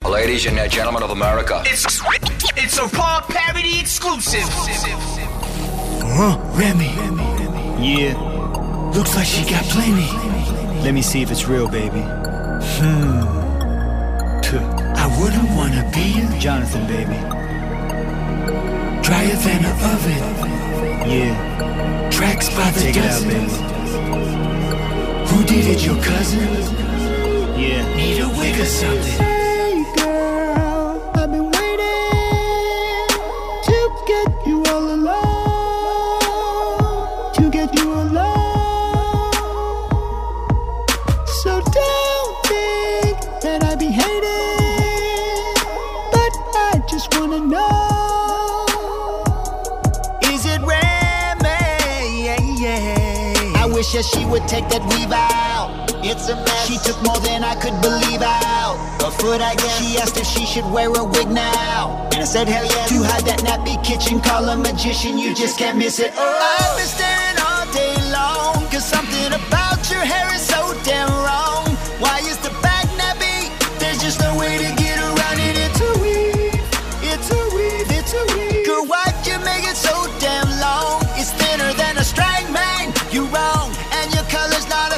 Ladies and gentlemen of America. It's a Paul Parody exclusive. Remy. Yeah. Looks like she got plenty. Let me see if it's real, baby. I wouldn't wanna be you, Jonathan, baby. Drier than an oven. Yeah. Tracks by the dozen. Take it out, baby. Who did it, your cousin? Yeah. Need a wig or something. Hey girl, I've been waiting to get you all alone. To get you alone. So don't think that I be hating, but I just wanna know. Is it Remy? I wish that she would take that weave out. It's a mess. She took more than I could believe out. A foot, I guess. She asked if she should wear a wig now, and I said hell yeah. To hide that nappy kitchen, call a magician, you just can't miss it. I've been staring all day long, cause something about your hair is so damn wrong. Why is the back nappy? There's just no way to get around it. It's a weave, it's a weave, it's a weave. Girl, why'd you make it so damn long? It's thinner than a string, man. You wrong, and your color's not a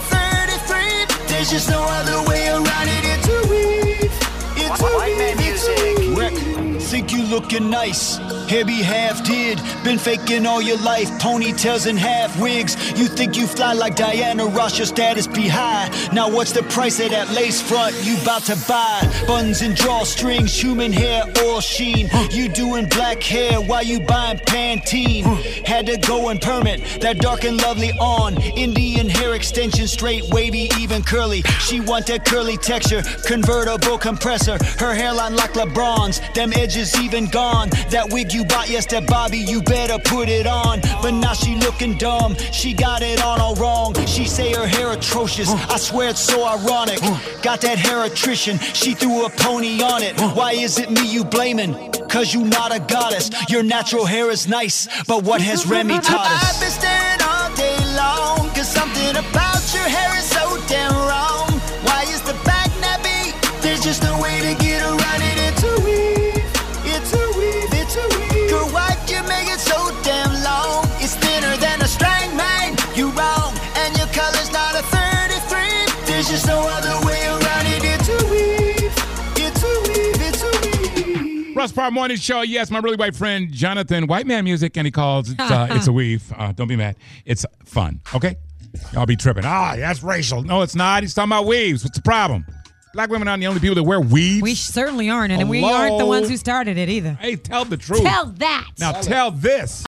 33. There's just no other way around it. It's a weave, it's a weave, it's a weave. Rick, think you looking nice. Hair be half did, been faking all your life. Ponytails and half wigs. You think you fly like Diana Ross, your status be high. Now what's the price of that lace front you bout to buy? Buttons and drawstrings, human hair, oil sheen. You doing black hair while you buying Pantene. Had to go and permit that dark and lovely on. Indian hair extension, straight, wavy, even curly. She want that curly texture, convertible compressor. Her hairline like LeBron's, them edges even gone. That wig you bought yesterday, Bobby, you better put it on. But now she looking dumb, she got it on all wrong. She say her hair atrocious, I swear it's so ironic. Got that hair attrition, she threw a pony on it. Why is it me you blaming? Cause you not a goddess. Your natural hair is nice, but what has Remy taught us? I've been staring all day long, cause something about your hair is so damn wrong. Why is the back nappy? There's just no way to get around it. It's a weave, it's a weave, it's a weave. Girl, why'd you make it so damn long? It's thinner than a string, man. You wrong, and your color's not a 33. There's just no other way around it. It's a weave, it's a weave, it's a weave. Russ Parr Morning Show. Yes, my really white friend Jonathan, white man music, and he calls it it's a weave. Don't be mad. It's fun, okay? Y'all be tripping. That's racial. No, it's not. He's talking about weaves. What's the problem? Black women aren't the only people that wear weaves. We certainly aren't, and we aren't the ones who started it either. Hey, tell the truth. Tell that. Now tell this.